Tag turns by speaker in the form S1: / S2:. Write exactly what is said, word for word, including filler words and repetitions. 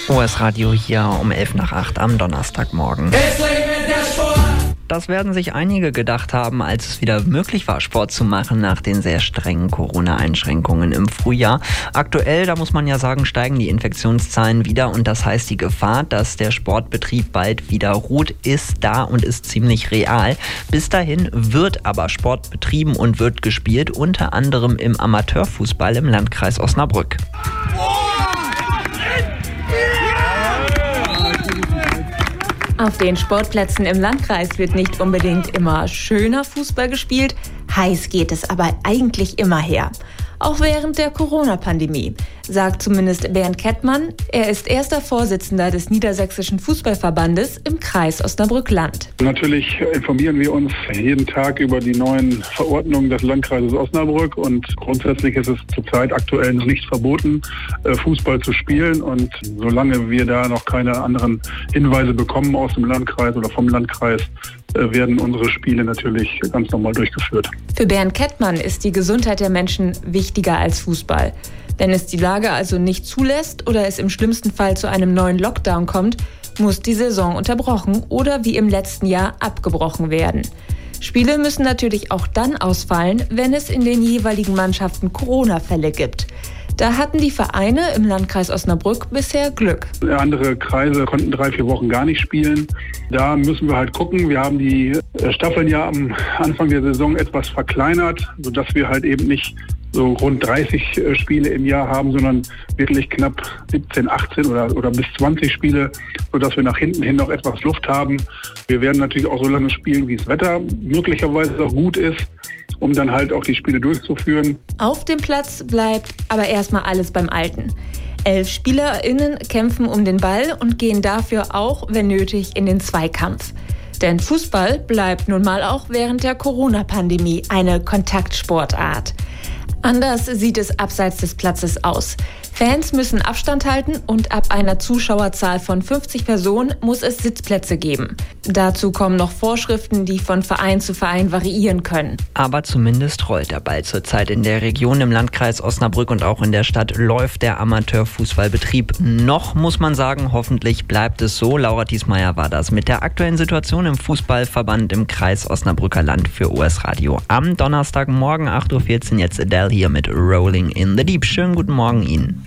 S1: O S Radio hier um elf nach acht am Donnerstagmorgen. Das werden sich einige gedacht haben, als es wieder möglich war, Sport zu machen nach den sehr strengen Corona-Einschränkungen im Frühjahr. Aktuell, da muss man ja sagen, steigen die Infektionszahlen wieder und das heißt, die Gefahr, dass der Sportbetrieb bald wieder ruht, ist da und ist ziemlich real. Bis dahin wird aber Sport betrieben und wird gespielt, unter anderem im Amateurfußball im Landkreis Osnabrück.
S2: Auf den Sportplätzen im Landkreis wird nicht unbedingt immer schöner Fußball gespielt, heiß geht es aber eigentlich immer her. Auch während der Corona-Pandemie, sagt zumindest Bernd Kettmann. Er ist erster Vorsitzender des Niedersächsischen Fußballverbandes im Kreis Osnabrück-Land.
S3: Natürlich informieren wir uns jeden Tag über die neuen Verordnungen des Landkreises Osnabrück und grundsätzlich ist es zurzeit aktuell noch nicht verboten, Fußball zu spielen und solange wir da noch keine anderen Hinweise bekommen aus dem Landkreis oder vom Landkreis, werden unsere Spiele natürlich ganz normal durchgeführt.
S2: Für Bernd Kettmann ist die Gesundheit der Menschen wichtiger als Fußball. Wenn es die Lage also nicht zulässt oder es im schlimmsten Fall zu einem neuen Lockdown kommt, muss die Saison unterbrochen oder wie im letzten Jahr abgebrochen werden. Spiele müssen natürlich auch dann ausfallen, wenn es in den jeweiligen Mannschaften Corona-Fälle gibt. Da hatten die Vereine im Landkreis Osnabrück bisher Glück.
S3: Andere Kreise konnten drei, vier Wochen gar nicht spielen. Da müssen wir halt gucken. Wir haben die Staffeln ja am Anfang der Saison etwas verkleinert, sodass wir halt eben nicht so rund dreißig Spiele im Jahr haben, sondern wirklich knapp siebzehn, achtzehn oder, oder bis zwanzig Spiele, sodass wir nach hinten hin noch etwas Luft haben. Wir werden natürlich auch so lange spielen, wie das Wetter möglicherweise auch gut ist, um dann halt auch die Spiele durchzuführen.
S2: Auf dem Platz bleibt aber erstmal alles beim Alten. Elf SpielerInnen kämpfen um den Ball und gehen dafür auch, wenn nötig, in den Zweikampf. Denn Fußball bleibt nun mal auch während der Corona-Pandemie eine Kontaktsportart. Anders sieht es abseits des Platzes aus. Fans müssen Abstand halten und ab einer Zuschauerzahl von fünfzig Personen muss es Sitzplätze geben. Dazu kommen noch Vorschriften, die von Verein zu Verein variieren können.
S1: Aber zumindest rollt der Ball zurzeit in der Region, im Landkreis Osnabrück und auch in der Stadt läuft der Amateurfußballbetrieb. Noch muss man sagen, hoffentlich bleibt es so. Laura Thiesmeier war das mit der aktuellen Situation im Fußballverband im Kreis Osnabrücker Land für O S Radio. Am Donnerstagmorgen acht Uhr vierzehn jetzt Adele hier mit Rolling in the Deep. Schönen guten Morgen Ihnen.